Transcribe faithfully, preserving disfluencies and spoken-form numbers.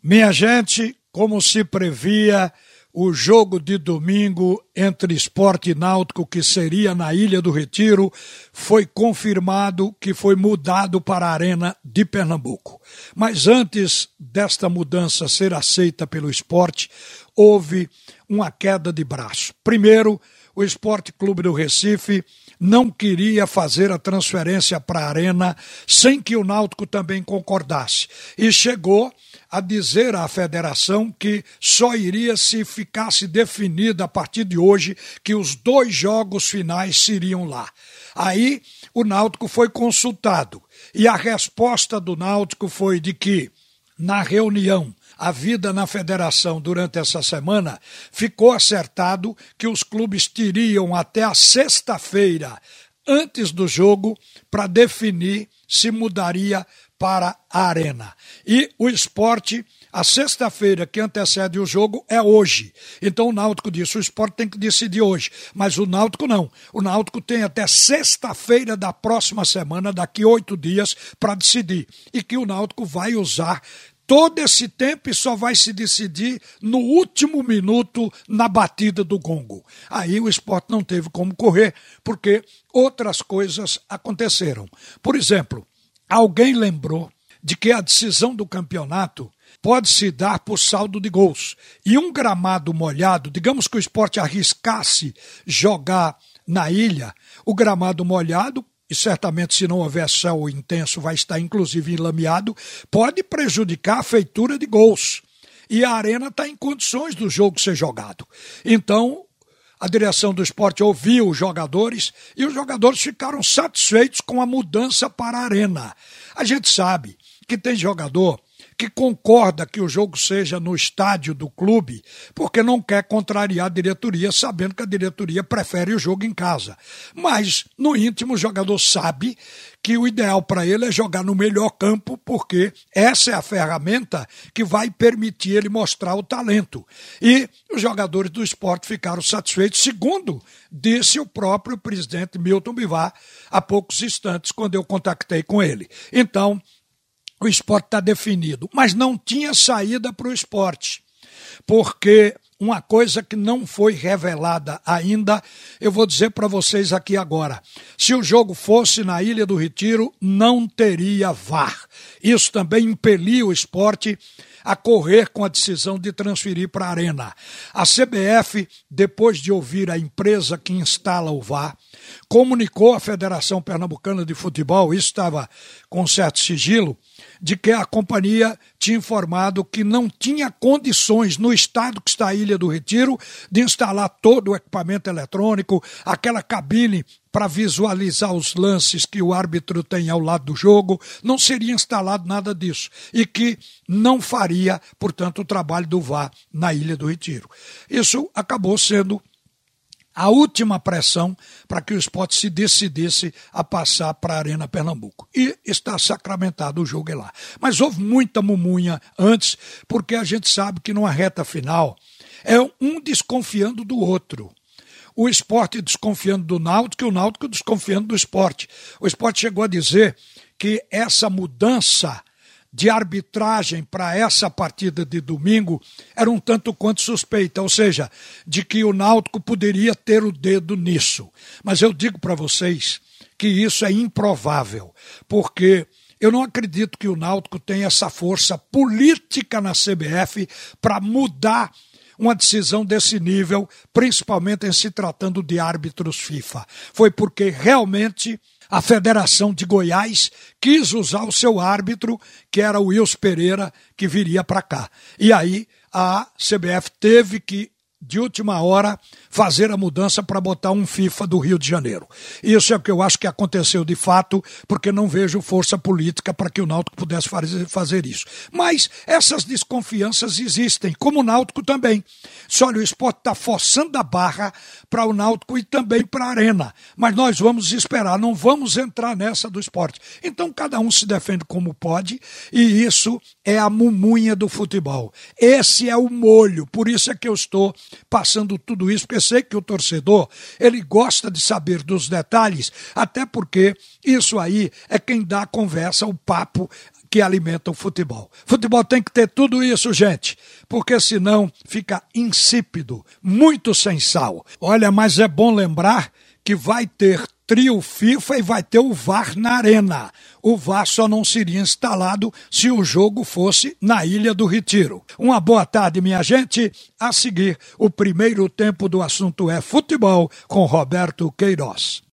Minha gente, como se previa, o jogo de domingo entre Sport e Náutico, que seria na Ilha do Retiro, foi confirmado que foi mudado para a Arena de Pernambuco. Mas antes desta mudança ser aceita pelo Sport, houve uma queda de braço. Primeiro, o Sport Clube do Recife não queria fazer a transferência para a Arena sem que o Náutico também concordasse. E chegou a dizer à federação que só iria se ficasse definida a partir de hoje que os dois jogos finais seriam lá. Aí o Náutico foi consultado e a resposta do Náutico foi de que, na reunião havida na federação durante essa semana, ficou acertado que os clubes teriam até a sexta-feira, antes do jogo, para definir se mudaria para a Arena. E o Sport, a sexta-feira que antecede o jogo é hoje. Então o Náutico disse, o Sport tem que decidir hoje. Mas o Náutico não. O Náutico tem até sexta-feira da próxima semana, daqui oito dias, para decidir. E que o Náutico vai usar todo esse tempo e só vai se decidir no último minuto na batida do gongo. Aí o Sport não teve como correr, porque outras coisas aconteceram. Por exemplo, alguém lembrou de que a decisão do campeonato pode se dar por saldo de gols. E um gramado molhado, digamos que o Sport arriscasse jogar na ilha, o gramado molhado, e certamente se não houver céu intenso vai estar inclusive enlameado, pode prejudicar a feitura de gols. E a Arena está em condições do jogo ser jogado. Então, a direção do Sport ouviu os jogadores e os jogadores ficaram satisfeitos com a mudança para a Arena. A gente sabe que tem jogador que concorda que o jogo seja no estádio do clube, porque não quer contrariar a diretoria, sabendo que a diretoria prefere o jogo em casa. Mas, no íntimo, o jogador sabe que o ideal para ele é jogar no melhor campo, porque essa é a ferramenta que vai permitir ele mostrar o talento. E os jogadores do Sport ficaram satisfeitos, segundo disse o próprio presidente Milton Bivar há poucos instantes, quando eu contactei com ele. Então, o Sport está definido, mas não tinha saída para o Sport, porque uma coisa que não foi revelada ainda, eu vou dizer para vocês aqui agora, se o jogo fosse na Ilha do Retiro, não teria V A R. Isso também impeliu o Sport a correr com a decisão de transferir para a Arena. A C B F, depois de ouvir a empresa que instala o V A R, comunicou à Federação Pernambucana de Futebol, isso estava com certo sigilo, de que a companhia tinha informado que não tinha condições no estado que está a Ilha do Retiro de instalar todo o equipamento eletrônico, aquela cabine para visualizar os lances que o árbitro tem ao lado do jogo, não seria instalado nada disso e que não faria, portanto, o trabalho do V A R na Ilha do Retiro. Isso acabou sendo a última pressão para que o Sport se decidisse a passar para a Arena Pernambuco. E está sacramentado o jogo é lá. Mas houve muita mumunha antes, porque a gente sabe que numa reta final é um desconfiando do outro. O Sport desconfiando do Náutico e o Náutico desconfiando do Sport. O Sport chegou a dizer que essa mudança de arbitragem para essa partida de domingo era um tanto quanto suspeita, ou seja, de que o Náutico poderia ter o dedo nisso. Mas eu digo para vocês que isso é improvável, porque eu não acredito que o Náutico tenha essa força política na C B F para mudar uma decisão desse nível, principalmente em se tratando de árbitros FIFA. Foi porque realmente a Federação de Goiás quis usar o seu árbitro, que era o Wilson Pereira, que viria para cá. E aí a C B F teve que, de última hora, fazer a mudança para botar um FIFA do Rio de Janeiro. Isso é o que eu acho que aconteceu de fato, porque não vejo força política para que o Náutico pudesse fazer, fazer isso. Mas essas desconfianças existem, como o Náutico também. Só olha, o Sport está forçando a barra para o Náutico e também para a Arena. Mas nós vamos esperar, não vamos entrar nessa do Sport. Então cada um se defende como pode e isso é a mumunha do futebol. Esse é o molho, por isso é que eu estou passando tudo isso, porque sei que o torcedor, ele gosta de saber dos detalhes, até porque isso aí é quem dá a conversa, o papo que alimenta o futebol. Futebol tem que ter tudo isso, gente, porque senão fica insípido, muito sem sal. Olha, mas é bom lembrar que vai ter trio FIFA e vai ter o V A R na arena. O V A R só não seria instalado se o jogo fosse na Ilha do Retiro. Uma boa tarde, minha gente. A seguir, o primeiro tempo do assunto é futebol com Roberto Queiroz.